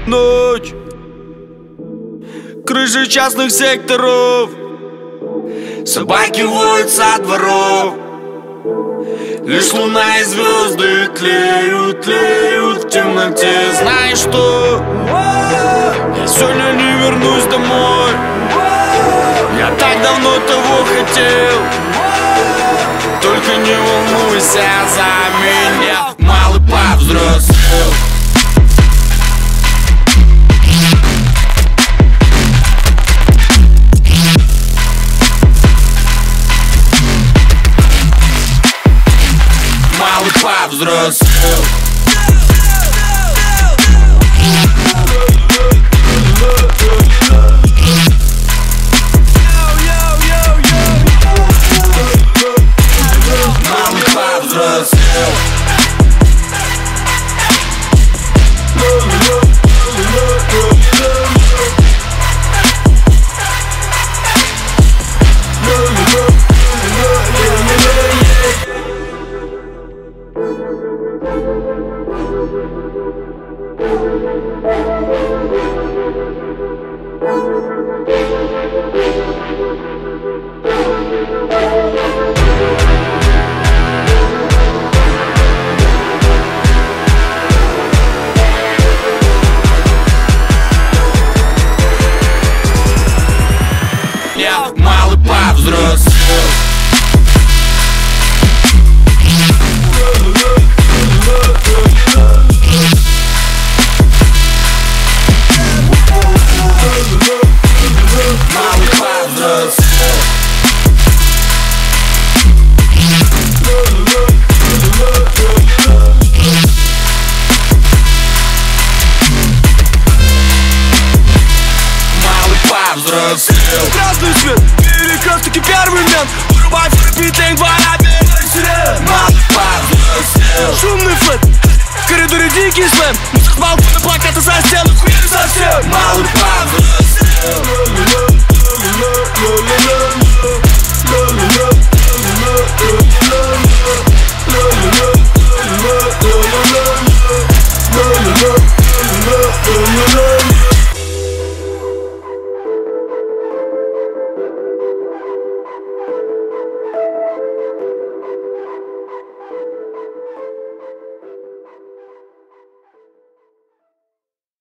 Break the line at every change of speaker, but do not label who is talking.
Ночь, крыши частных секторов, собаки воют со дворов. Лишь луна и звезды тлеют, тлеют в темноте. Знаешь что? Я сегодня не вернусь домой. Я так давно того хотел. Только не волнуйся за меня, малый повзрослел. Малый повзрослел. Малый повзрослел. Я малый повзрослел. Малый повзрослел. Малый повзрослел.
Красный свет, перекресток и первый мент. Вырубай фрипитинг, двора белой сирен.
Малый повзрослел.
Шумный флэт, в коридоре дикий слэм. Музыка, балконы, плакаты со стен, хуй совсем.
Малый повзрослел.